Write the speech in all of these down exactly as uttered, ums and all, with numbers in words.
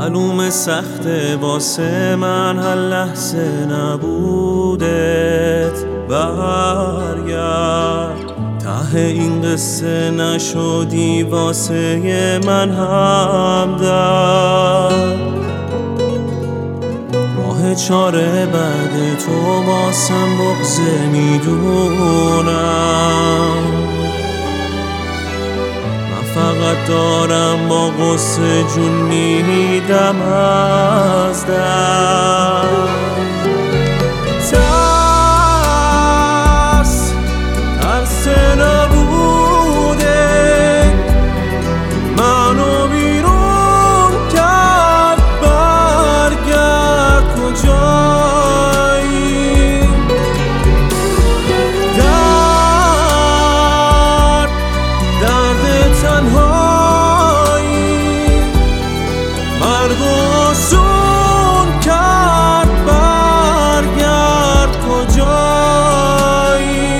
معلوم سخته واسه من هر لحظه نبودت. برگرد ته این قصه نشدی واسه من همدرد. راه چاره بعد تو واسم بغضه میدونم. فقط دارم با غصه جون میدم از درد. ترس ترس نبوده منو بیرون کرد. برگرد کجایی؟ درد درد تنهایی مرگ آسون کرد. برگرد کجایی؟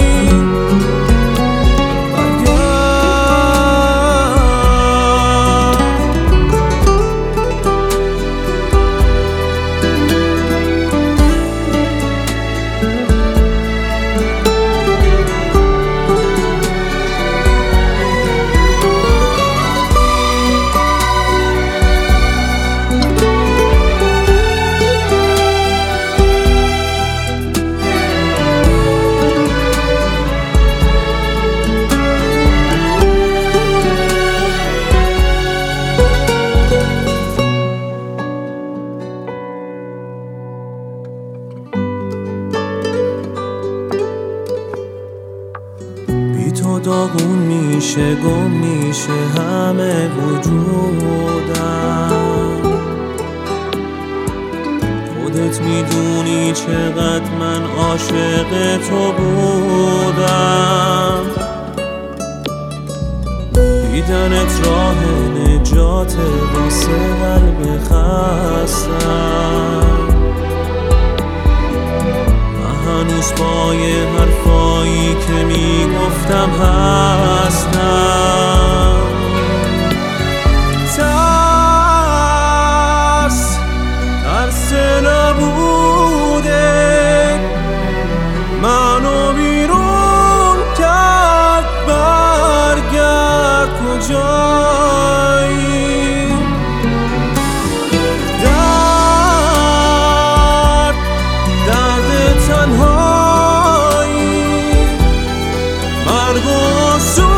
تو داغون میشه گم میشه همه وجودم. خودت میدونی چقدر من عاشق تو بودم. دیدنت راه نجات واسه قلب خستم. هنوز پای حرفایی که میگفتم هستم. ترس ترس نبوده منو بیرون کرد. برگرد کجایی؟ درد درد تنهایی مرگ آسون